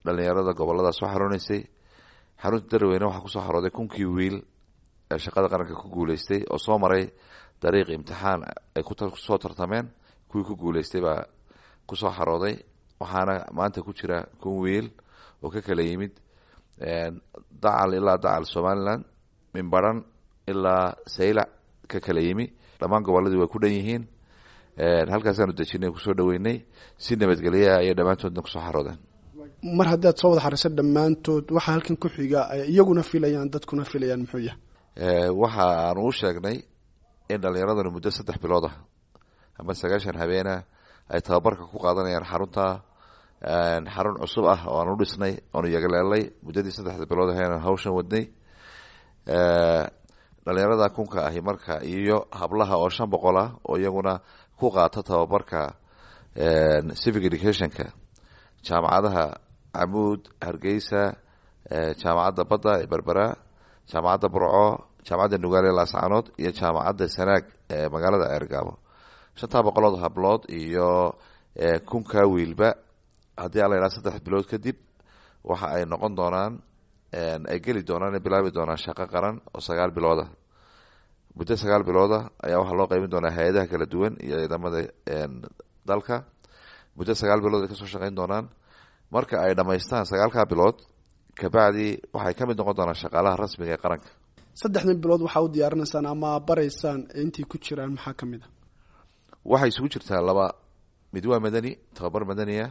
dhalinyarada gobolada soo xaroonaysay xarunta Darweyne waxa ku soo xarooday kunkii wiil ee shaqada qaranka ku guuleystay oo soo maray dariiq imtixaan ay ku soo tartameen kuwii ku guuleystay baa ku soo xarooday waxaana maanta ku jira kun wiil oo ka kala yimid dacal ilaa dacal Somaliland min baran ilaa Saylac ka kala yimi dhammaan goboladii way ku dhan yihiin halkaas aanu dejinay ku soo dhaweynay si nabadgelyo ay dhamaantoodna ku soo xaroodeen mar haddaad soo wada xariso dhamaantood waxa halkan ku xiga iyaguna filayaan dadkuna filayaan muxuu yahay waxa aan u sheegnay in dhalinyaradana muddo 3 bilood ah ama 9 habeena ay tababarka ku qaadanayaan xarunta xarun cusub ah oo aan u dhisnay oo iyaga leelay muddadii 3 bilood ahayna hawshan wadnay dhalinyarada kunka ahi marka iyo hablaha oo 500 ah oo iyaguna ku qaata tababarka civic educationka jaamacadaha Amuud Hargeysa jaamacadda Badda ee Berbera jaamacadda Burco jaamacadda Nugaale Laascaanood iyo jaamacadda Sanaag ee magaalada Eergaabo 500 hablood iyo kunka wiilba haddii la ilaa 3 bilood kadib waxa ay noqon doonaan ay geli doonaan bilaabi doonaan shaqo qaran oo 9 bilood ah muddo 9 bilood ah ayaa waxa loo qaybin doonaa hay'adaha kala duwan iyo ciidamada dalka muddo 9 bilood ay ka soo shaqeyn doonaan marka ay dhameystaan 9 bilood ka bacdi waxay ka mid noqon doonaan shaqaalaha rasmiga ee qaranka 3 bilood waxa u diyaarinaysaan ama baraysaan intii ku jiraan maxaa kamid ah waxay isugu jirtaa laba mid waa madani tababar madani ah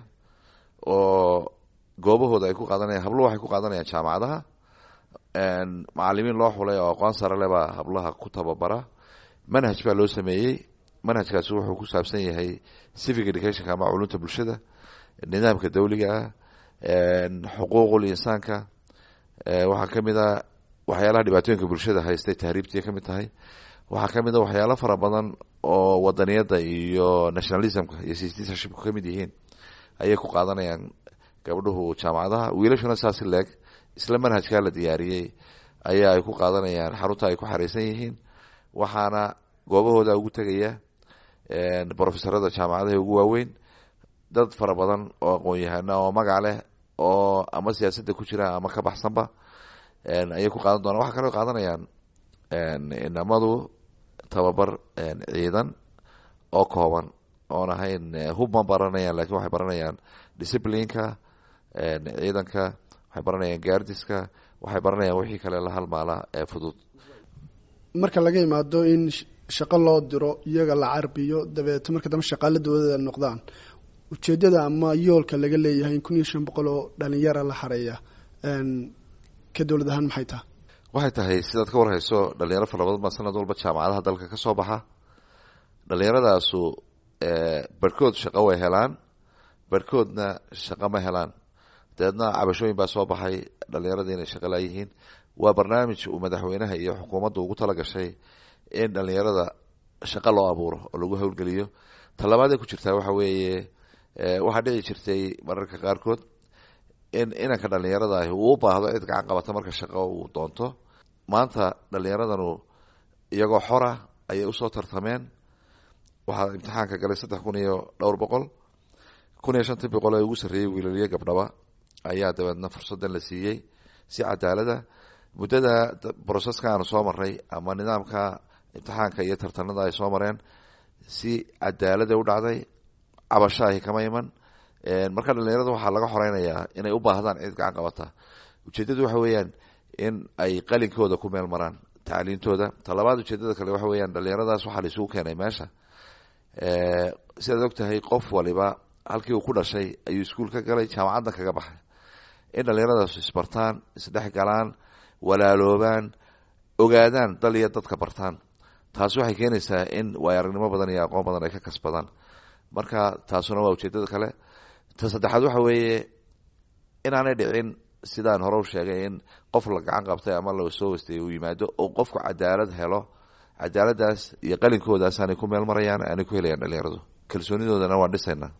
oo goobahooda ay ku qaadanayaan hablo waxay ku qaadanayaan jaamacadaha macallimiin loo xulay oo aqoon sare leh baa hablaha ku tababara manhaj baa loo sameeyay manhajkaasi wuxuu ku saabsan yahay civic education ama culumta bulshada nidaamka dawliga ah xuquuqul insaanka waxa kamid ah waxyaalaha dhibaatooyinka bulshada haystay tahriibtii kamid tahay waxa kamid ah waxyaalo fara badan oo wadaniyada iyo nationalismka iyo citizenshipka kamid yihiin ayay ku qaadanayaan gabdhuhu jaamacadaha wiilashuna saasi leeg isla manhajka la diyaariyay ayaa ay ku qaadanayaan xarunta ay ku xareysan yihiin waxaana goobahooda ugu tagaya professorada jaamacadaha ugu waaweyn dad fara badan oo aqoon-yahano oo magac leh oo ama siyaasadda ku jira ama ka baxsanba ayay ku qaadan doonaan waxa kale oo qaadanayaan inamadu tababar ciidan oo kooban oon ahayn hub ma baranayaan laakiin waxay baranayaan disciplineka ciidanka waxay baranayaan gaardiska waxay baranayaan wixii kale la halmaala ee fudud marka laga yimaado in shaqo loo diro iyaga la carbiyo dabeeto marka dambe shaqaale dawladda noqdaan ujeedada ama yoolka laga leeyahay in 1500 oo dhalinyaro la xareeya ka dawlad ahaan maxay tahay waxay tahay sidaad ka warhayso dhalinyaro fara badan sanad walba jaamacadaha dalka ka soo baxa dhalinyaradaasu barkood shaqo way helaan barkoodna shaqo ma helaan deedna cabashooyin baa soo baxay dhalinyaradii inay shaqo laayihiin waa barnaamij uu madaxweynaha iyo xukuumadda ugu tala gashay in dhalinyarada shaqo loo abuuro oo lagu howlgeliyo talabaad ay ku jirtaa waxa weeye waxaa dhici jirtay mararka qaarkood in inanka dhalinyarada ah uu u baahdo cid gacan qabata marka shaqo uu doonto maanta dhalinyaradanu iyagoo xora ayay usoo tartameen waxaa imtixaanka galay 3,000 iyo dhowr boqol 1,500 ee ugu sarreeyay wiilaliyo gabdhaba ayaa dabeedna fursadan la siiyey si cadaalada muddada processka aanu soo maray ama nidaamka imtixaanka iyo tartanada ay soo mareen si cadaalada u dhacday cabashaahi kama iman marka dhalinyarada waxaa laga xoreynayaa inay u baahdaan cid gacan qabata ujeedadu waxa weeyaan in ay qalinkooda ku meel maraan tacliintooda talabaad ujeedada kale waxa weeyaan dhalinyaradaas waxaa la isugu keenay meesha sidaad ogtahay qof waliba halkii uu ku dhashay ayuu iskuul ka galay jaamacadna kaga baxay in dhalinyaradaas isbartaan isdhex galaan walaaloobaan ogaadaan dal iyo dadka bartaan taasi waxay keenaysaa in waayo-aragnimo badan iyo aqoon badan ay ka kasbadaan marka taasuna waa ujeedada kale ta saddexaad waxa weeye inaanay dhicin sidaan hore u sheegay in qof la gacan qabtay ama la soo wastay uu yimaado oo qofku cadaalad helo cadaaladaas iyo qalinkoodaas aanay ku meel marayaan aanay ku helayaan dhalinyaradu kalsoonidoodana waan dhisaynaa